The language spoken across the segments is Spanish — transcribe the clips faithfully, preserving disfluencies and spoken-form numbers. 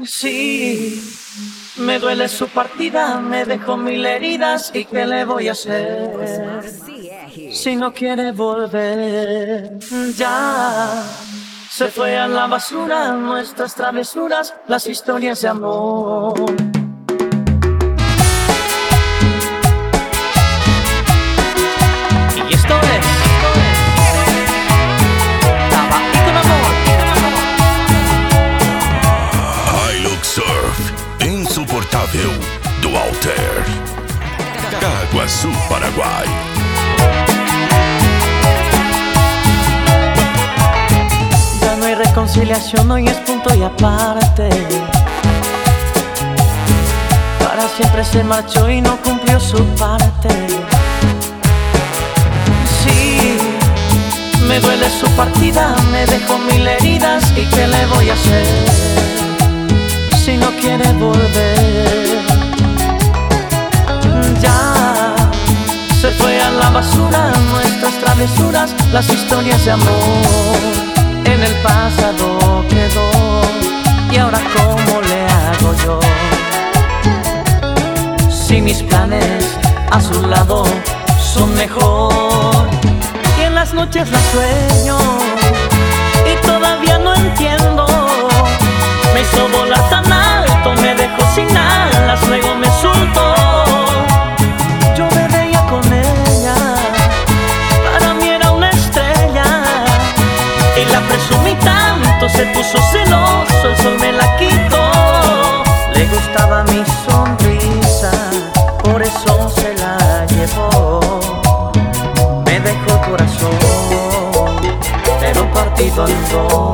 Sí, me duele su partida, me dejó mil heridas. ¿Y qué le voy a hacer si no quiere volver? Ya se fue a la basura nuestras travesuras, las historias de amor. Y esto es Tabaco con Amor. Hilux Surf, insuportável do Alter, Caguaçu, Paraguai. Ya no hay reconciliación, hoy es punto y aparte. Para siempre se marchó y no cumplió su parte. Sí, me duele su partida, me dejó mil heridas. ¿Y qué le voy a hacer si no quiere volver? Ya se fue a la basura nuestras travesuras, las historias de amor. En el pasado quedó, y ahora ¿cómo le hago yo? Si mis planes a su lado son mejor, y en las noches la sueño y todavía no entiendo. Me hizo volar tan alto, me dejó sin alas, luego me soltó. Yo me veía con ella, para mí era una estrella, y la presumí tanto, se puso celoso, el sol me la quitó. Le gustaba mi sonrisa, por eso se la llevó. Me dejó el corazón, pero partido en dos.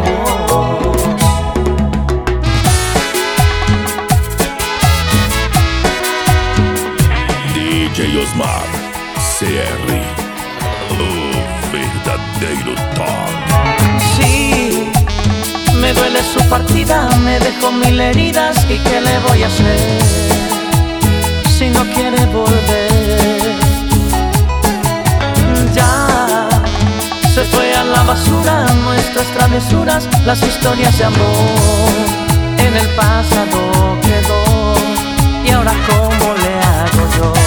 D J Osmar, C R, o verdadeiro top. Sí, me duele su partida, me dejó mil heridas. ¿Y qué le voy a hacer si no quiere volver? Ya se fue a la basura nuestras travesuras, las historias de amor. En el pasado quedó, y ahora ¿cómo le hago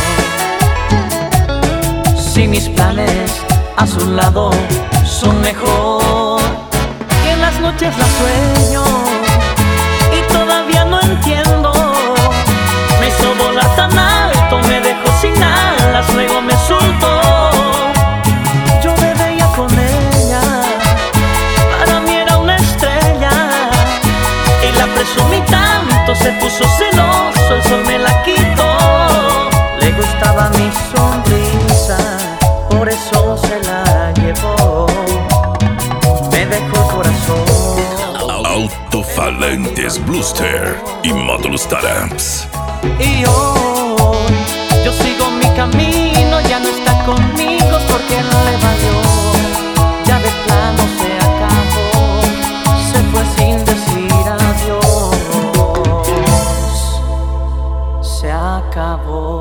yo? Si mis planes a su lado son mejor, y en las noches la sueño y todavía no entiendo. Me hizo volar tan alto, me dejó sin alas, luego me soltó. Yo me veía con ella, para mí era una estrella, y la presumí tanto, se puso celoso, el sol me la quitó. Le gustaba mi sonrisa, por eso se la llevó. Me dejó el corazón. Alto-falantes Bluster y módulos Taramps. Y hoy yo sigo mi camino, ya no está conmigo porque no le valió. Ya de plano se acabó, se fue sin decir adiós. Se acabó.